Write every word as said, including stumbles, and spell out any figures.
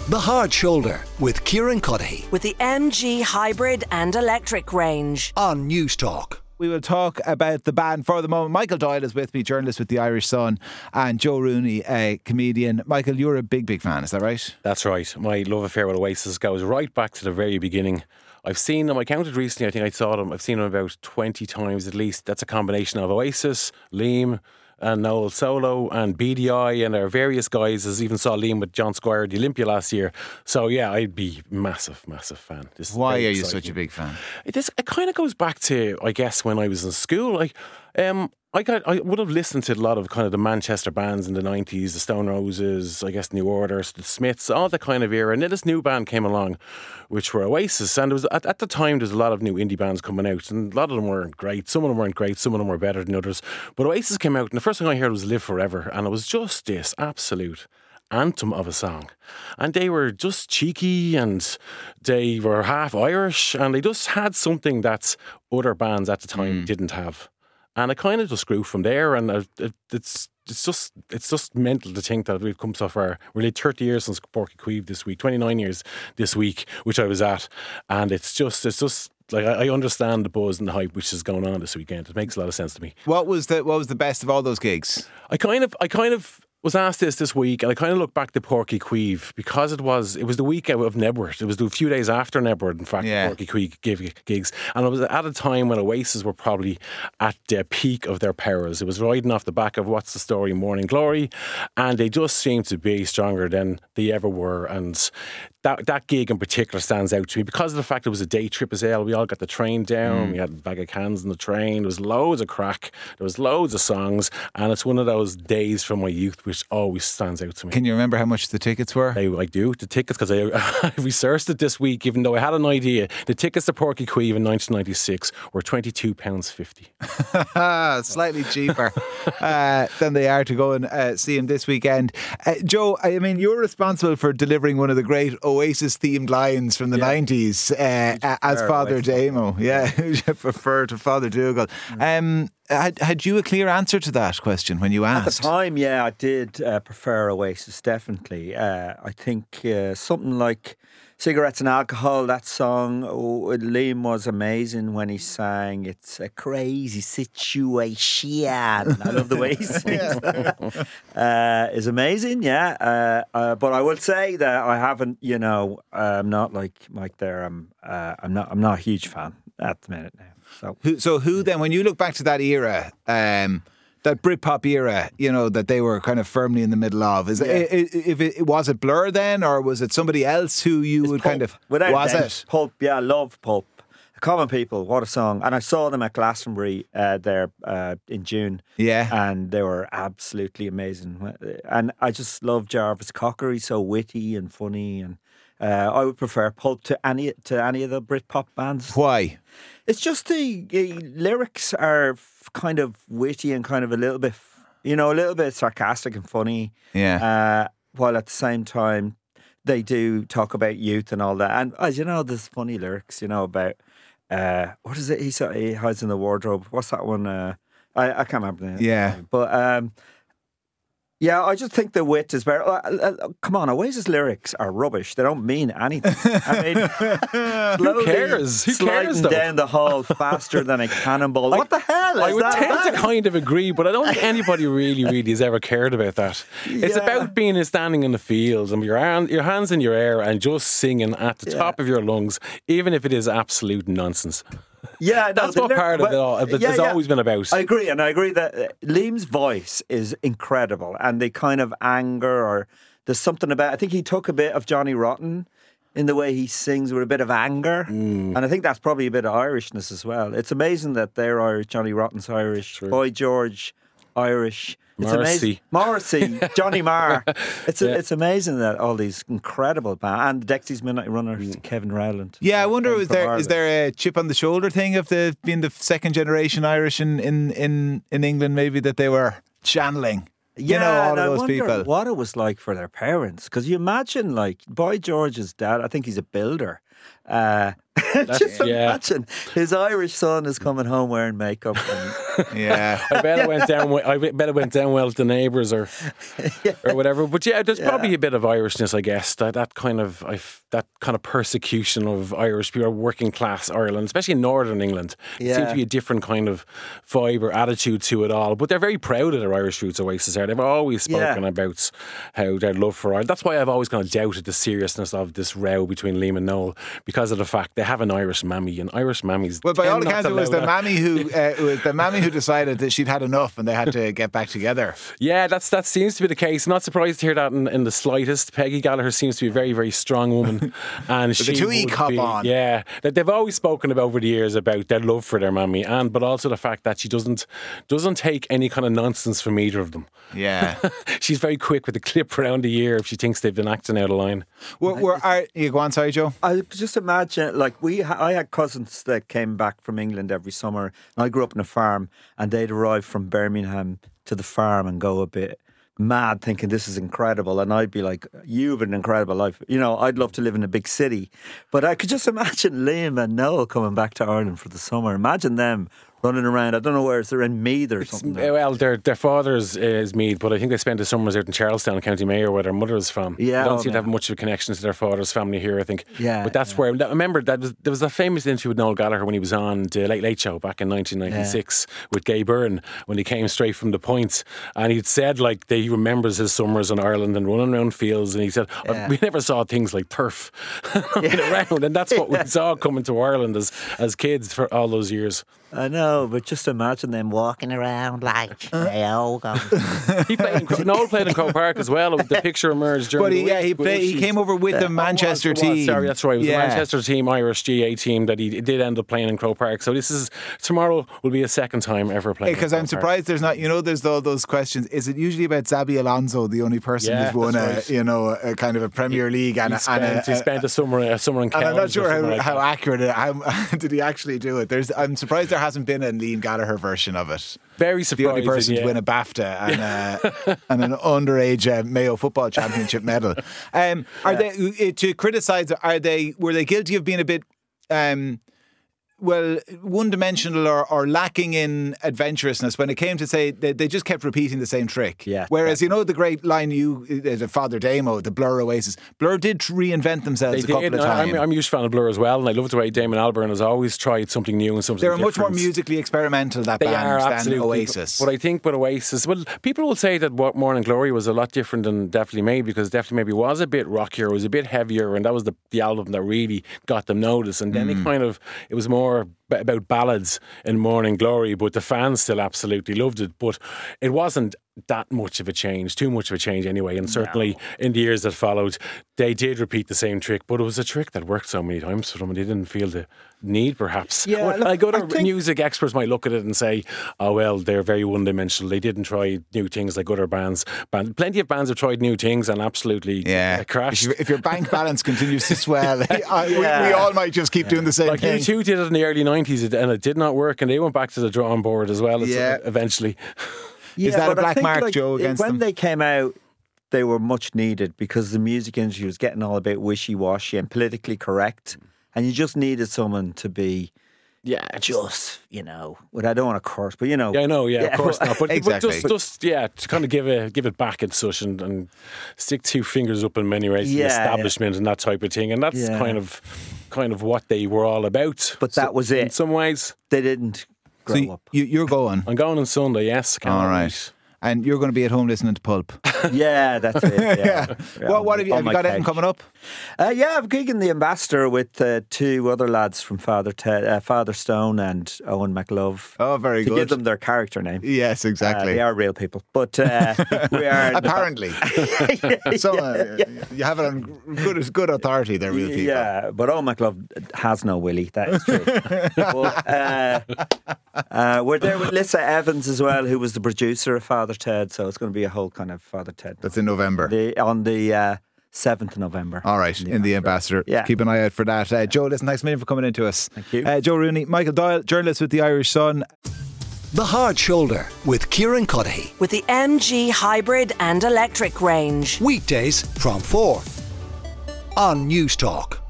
The Hard Shoulder with Kieran Cuddihy with the M G Hybrid and Electric range on News Talk. We will talk about the band for the moment. Michael Doyle is with me, journalist with the Irish Sun, and Joe Rooney, a comedian. Michael, you're a big, big fan, is that right? That's right. My love affair with Oasis goes right back to the very beginning. I've seen them, I counted recently, I think I saw them, I've seen them about twenty times at least. That's a combination of Oasis, Liam and Noel Solo and B D I and our various guys. As even saw Liam with John Squire at the Olympia last year. So yeah, I'd be massive, massive fan. This Why are you exciting. such a big fan? It, this, it kind of goes back to, I guess, when I was in school. Like, um, I got, I would have listened to a lot of kind of the Manchester bands in the nineties, the Stone Roses, I guess New Order, the Smiths, all that kind of era. And then this new band came along, which were Oasis. And it was at, at the time, there's a lot of new indie bands coming out. And a lot of them weren't great. Some of them weren't great. Some of them were better than others. But Oasis came out, and the first thing I heard was Live Forever. And it was just this absolute anthem of a song. And they were just cheeky, and they were half Irish, and they just had something that other bands at the time mm. didn't have. And it kind of just grew from there, and it, it's it's just it's just mental to think that we've come so far. We're like thirty years since Porky Queeve this week, twenty-nine years this week, which I was at, and it's just it's just like I understand the buzz and the hype which is going on this weekend. It makes a lot of sense to me. What was the what was the best of all those gigs? I kind of I kind of. was asked this this week, and I kind of look back to Porky Queeve because it was it was the week of Nebworth. It was a few days after Nebworth, in fact, yeah. Porky Queeve gave gigs, and it was at a time when Oasis were probably at the peak of their powers. It was riding off the back of What's the Story, Morning Glory, and they just seemed to be stronger than they ever were. And that that gig in particular stands out to me because of the fact it was a day trip as well. We all got the train down, mm. we had a bag of cans on the train. There was loads of crack, there was loads of songs, and it's one of those days from my youth which always stands out to me. Can you remember how much the tickets were? I, I do, the tickets, because I, I researched it this week, even though I had an idea. The tickets to Porky Queeve in nineteen ninety-six were twenty-two pounds fifty. Slightly cheaper uh, than they are to go and uh, see him this weekend. Uh, Joe, I mean, you're responsible for delivering one of the great Oasis themed lines from the yeah. nineties uh, as Father Damo. Yeah, I prefer to Father Dougal. Mm. Um, Had, had you a clear answer to that question when you asked? At the time, yeah, I did uh, prefer Oasis, definitely. Uh, I think uh, something like Cigarettes and Alcohol, that song, oh, Liam was amazing when he sang It's a Crazy Situation. I love the way he sings that. Uh, it's amazing, yeah. Uh, uh, but I will say that I haven't, you know, I'm not like Mike there. I'm, uh, I'm not. I'm not a huge fan at the minute now. So who, so who then, when you look back to that era, um, that Britpop era, you know, that they were kind of firmly in the middle of, is yeah. it, if it, was it Blur then, or was it somebody else who you it's would Pulp. kind of, Without was them, it? Pulp, yeah, I love Pulp. Common People, what a song. And I saw them at Glastonbury uh, there uh, in June. Yeah. And they were absolutely amazing. And I just love Jarvis Cocker. He's so witty and funny, and uh, I would prefer Pulp to any to any of the Britpop bands. Why? It's just the, the lyrics are f- kind of witty and kind of a little bit, you know, a little bit sarcastic and funny. Yeah. Uh, while at the same time, they do talk about youth and all that. And as you know, there's funny lyrics, you know, about, uh, what is it? He, said, he hides in the wardrobe. What's that one? Uh, I, I can't remember the name. Yeah. But, um, yeah, I just think the wit is better. Uh, uh, come on, Oasis lyrics are rubbish. They don't mean anything. I mean, who cares? Who sliding cares, though? down the hall faster than a cannonball. I, what the hell is I would that tend about? to kind of agree, but I don't think anybody really, really has ever cared about that. It's Yeah. about being standing in the field and your, hand, your hands in your air and just singing at the Yeah. top of your lungs, even if it is absolute nonsense. Yeah, no, that's the what lyric- part of but- it all it yeah, has yeah. always been about. I agree, and I agree that uh, Liam's voice is incredible, and the kind of anger, or there's something about. I think he took a bit of Johnny Rotten in the way he sings with a bit of anger, Mm. and I think that's probably a bit of Irishness as well. It's amazing that they're Irish. Johnny Rotten's Irish, True. Boy George, Irish. It's Morrissey. amazing. Morrissey, Johnny Marr. It's Yeah. it's amazing that all these incredible bands, and Dexys Midnight Runners, Kevin Rowland. Yeah, I wonder, From is there Ireland. is there a chip on the shoulder thing of the being the second generation Irish in, in, in, in England, maybe, that they were channeling? Yeah, you know, all and of I those wonder people. what it was like for their parents. Because you imagine, like, Boy George's dad, I think he's a builder. Uh, just yeah. imagine his Irish son is coming home wearing makeup. And, Yeah. I bet it went down. we- I bet it went down well with the neighbours or or whatever. But yeah, there's probably a bit of Irishness, I guess. That that kind of I've, that kind of persecution of Irish people, working class Ireland, especially in Northern England. It seems Yeah. to be a different kind of vibe or attitude to it all. But they're very proud of their Irish roots. Oasis are. They've always spoken Yeah. about how their love for Ireland. That's why I've always kind of doubted the seriousness of this row between Liam and Noel, because of the fact they have an Irish mammy, and Irish mammies. Well, by all tend not accounts, to it was allow the that. mammy who uh, it was the mammy who decided that she'd had enough and they had to get back together. Yeah, that's that seems to be the case. Not surprised to hear that in, in the slightest. Peggy Gallagher seems to be a very, very strong woman, and she the two E would cop be- on. Yeah, that they've always spoken about over the years about their love for their mammy, and but also the fact that she doesn't doesn't take any kind of nonsense from either of them. Yeah. She's very quick with the clip around the ear if she thinks they've been acting out of line. We're, we're, are, you go on, sorry, Joe. I just imagine, like we, ha- I had cousins that came back from England every summer. And I grew up on a farm, and they'd arrive from Birmingham to the farm and go a bit mad, thinking this is incredible. And I'd be like, "You have an incredible life." You know, I'd love to live in a big city, but I could just imagine Liam and Noel coming back to Ireland for the summer. Imagine them running around. I don't know where they're in Meath or something. Well, their their father's is Meath, but I think they spent the summers out in Charlestown, County Mayo, where their mother is from. Yeah, they don't oh, seem to have man. much of a connection to their father's family here, I think. Yeah, but that's yeah. where. I remember that was, there was a famous interview with Noel Gallagher when he was on the Late Late Show back in nineteen ninety-six with Gay Byrne, when he came straight from the point, and he'd said like that he remembers his summers in Ireland and running around fields, and he said Yeah. we never saw things like turf running around, and that's what we saw coming to Ireland as as kids for all those years. I know, but just imagine them walking around like they all go. He played in, Cro- Noel played in Croke Park as well. The picture emerged during But he, the yeah, week, he but played. He she's- came over with the Manchester Oh, it was, it was, team. Sorry, that's right. It was Yeah. the Manchester team, Irish G A team that he did end up playing in Croke Park. So this is tomorrow will be a second time ever playing. Because in I'm Croke Park. surprised there's not, you know, there's all those questions. Is it usually about Xabi Alonso, the only person Yeah, who's won a, that's right. you know, a kind of a Premier League and, He a, spent, and a, he spent a summer, a summer in and I'm not Kells or sure something how, like how that. accurate it, how did he actually do it. There's, I'm surprised there hasn't been a Liam Gallagher version of it. Very The only surprising, person yeah. to win a BAFTA and, uh, and an underage uh, Mayo Football Championship medal. Um, are they uh, to criticise? Are they were they guilty of being a bit? Um, well, one-dimensional or, or lacking in adventurousness when it came to say they, they just kept repeating the same trick. Yeah. Whereas you know the great line you, uh, the Father Damo, the Blur Oasis, Blur did reinvent themselves They a couple did. of times. I'm, I'm a huge fan of Blur as well, and I love the way Damon Albarn has always tried something new and something they were much more different. musically experimental, that They band, are than absolutely. Oasis. But I think with Oasis, well, people will say that what Morning Glory was a lot different than Definitely Maybe, because Definitely Maybe was a bit rockier, it was a bit heavier, and that was the, the album that really got them noticed. And then Mm. it kind of, it was more b- about ballads in Morning Glory, but the fans still absolutely loved it. But it wasn't that much of a change, too much of a change anyway. And certainly in the years that followed, they did repeat the same trick, but it was a trick that worked so many times for them, and they didn't feel the need, perhaps. Yeah, Well, look, like other I think- music experts might look at it and say, oh, well, they're very one-dimensional. They didn't try new things like other bands. Band, plenty of bands have tried new things and absolutely Yeah, uh, crashed. If, you, if your bank balance continues to swell, I, we, we all might just keep doing the same Like thing. U two did it in the early nineties and it did not work, and they went back to the drawing board as well. Yeah. Eventually. Yeah, that a but I black think, mark, like, Joe, against when them? they came out, they were much needed because the music industry was getting all a bit wishy-washy and politically correct, and you just needed someone to be Yeah, just, you know, well, I don't want to curse, but you know, Yeah, I know, yeah, Yeah, of course well, not. But, Exactly. but just, just, yeah, to kind of give a, give it back and such, and, and stick two fingers up in many ways to Yeah, the establishment and that type of thing. And that's Yeah. kind of kind of what they were all about. But that was it. In some ways. they didn't grow So you, up. you, you're going. I'm going on Sunday, yes. Can't All right. wait. And you're going to be at home listening to Pulp. Yeah, that's it. Yeah. Yeah. Yeah, What, what have you, on have you my got anything couch. coming up? Uh, yeah, I'm gigging the Ambassador with uh, two other lads from Father Ted, uh, Father Stone and Owen McLove. Oh, very to good. give them their character name. Yes, Uh, exactly. they are real people, but uh, we are Apparently. so uh, you have it on good, good authority, they're real people. Yeah, but Owen McLove has no willy. That is true. but, uh, uh, we're there with Lissa Evans as well, who was the producer of Father Ted. So it's going to be a whole kind of Father Ted. That's in November. The, on the uh, seventh of November. All right, in the Ambassador. Yeah. Keep an eye out for that. Uh, Joe, listen, thanks a million for coming into us. Thank you. Uh, Joe Rooney, Michael Doyle, journalist with the Irish Sun. The Hard Shoulder with Kieran Cuddihy. With the M G hybrid and electric range. Weekdays from four on News Talk.